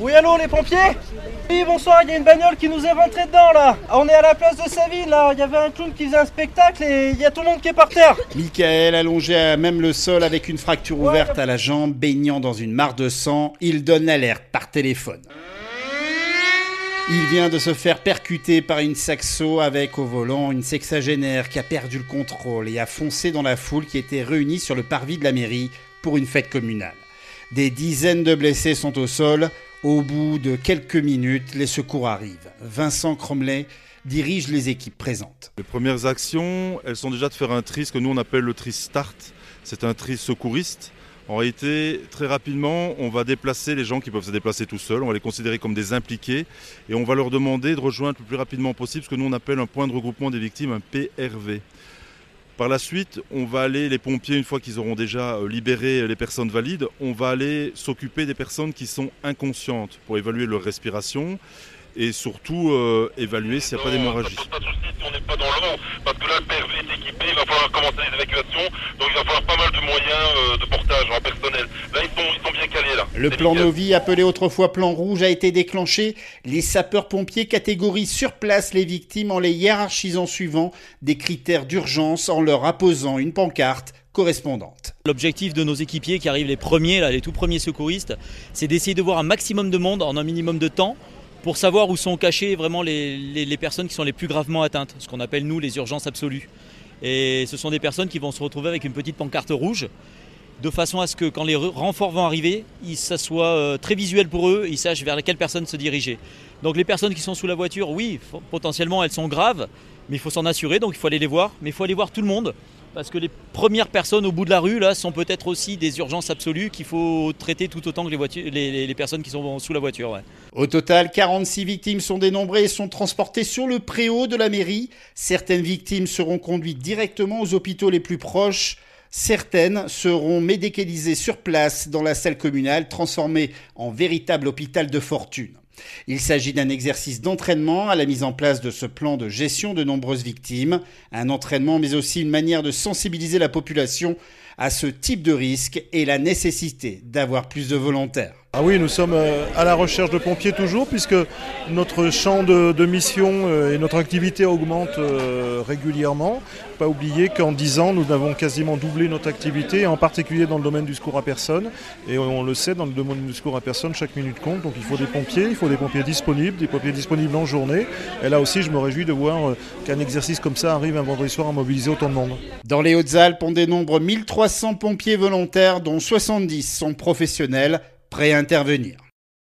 Oui, allô, les pompiers? Oui, bonsoir, il y a une bagnole qui nous est rentrée dedans, là. On est à la place de Savine, là. Il y avait un clown qui faisait un spectacle et il y a tout le monde qui est par terre. Michael, allongé à même le sol avec une fracture ouverte à la jambe, baignant dans une mare de sang, il donne l'alerte par téléphone. Il vient de se faire percuter par une saxo avec au volant une sexagénaire qui a perdu le contrôle et a foncé dans la foule qui était réunie sur le parvis de la mairie pour une fête communale. Des dizaines de blessés sont au sol. Au bout de quelques minutes, les secours arrivent. Vincent Cromley dirige les équipes présentes. Les premières actions, elles sont déjà de faire un tri, ce que nous on appelle le tri start. C'est un tri secouriste. En réalité, très rapidement, on va déplacer les gens qui peuvent se déplacer tout seuls, on va les considérer comme des impliqués et on va leur demander de rejoindre le plus rapidement possible ce que nous on appelle un point de regroupement des victimes, un PRV. Par la suite, on va aller, les pompiers, une fois qu'ils auront déjà libéré les personnes valides, on va aller s'occuper des personnes qui sont inconscientes pour évaluer leur respiration et surtout évaluer s'il n'y a pas d'hémorragie. Ça pose pas de soucis si on n'est pas dans l'eau, parce que là le PRV est équipé, il va falloir commencer les évacuations, donc il va falloir pas mal de moyens de portage en personnel. Là ils sont bien calés là. Le plan Novi, appelé autrefois plan rouge, a été déclenché. Les sapeurs-pompiers catégorisent sur place les victimes en les hiérarchisant suivant des critères d'urgence en leur apposant une pancarte correspondante. L'objectif de nos équipiers qui arrivent les premiers, là, les tout premiers secouristes, c'est d'essayer de voir un maximum de monde en un minimum de temps pour savoir où sont cachées vraiment les personnes qui sont les plus gravement atteintes, ce qu'on appelle nous les urgences absolues. Et ce sont des personnes qui vont se retrouver avec une petite pancarte rouge, de façon à ce que quand les renforts vont arriver, ça soit très visuel pour eux, ils sachent vers laquelle personne se diriger. Donc les personnes qui sont sous la voiture, oui, potentiellement elles sont graves, mais il faut s'en assurer, donc il faut aller les voir. Mais il faut aller voir tout le monde, parce que les premières personnes au bout de la rue là, sont peut-être aussi des urgences absolues qu'il faut traiter tout autant que les personnes qui sont sous la voiture. Ouais. Au total, 46 victimes sont dénombrées et sont transportées sur le préau de la mairie. Certaines victimes seront conduites directement aux hôpitaux les plus proches. Certaines seront médicalisées sur place dans la salle communale, transformée en véritable hôpital de fortune. Il s'agit d'un exercice d'entraînement à la mise en place de ce plan de gestion de nombreuses victimes. Un entraînement, mais aussi une manière de sensibiliser la population à ce type de risque et la nécessité d'avoir plus de volontaires. Ah oui, nous sommes à la recherche de pompiers toujours, puisque notre champ de mission et notre activité augmente régulièrement. Pas oublier qu'en 10 ans, nous avons quasiment doublé notre activité, en particulier dans le domaine du secours à personne. Et on le sait, dans le domaine du secours à personne, chaque minute compte. Donc il faut des pompiers disponibles en journée. Et là aussi, je me réjouis de voir qu'un exercice comme ça arrive un vendredi soir à mobiliser autant de monde. Dans les Hautes-Alpes, on dénombre 1300 pompiers volontaires, dont 70 sont professionnels, prêts à intervenir.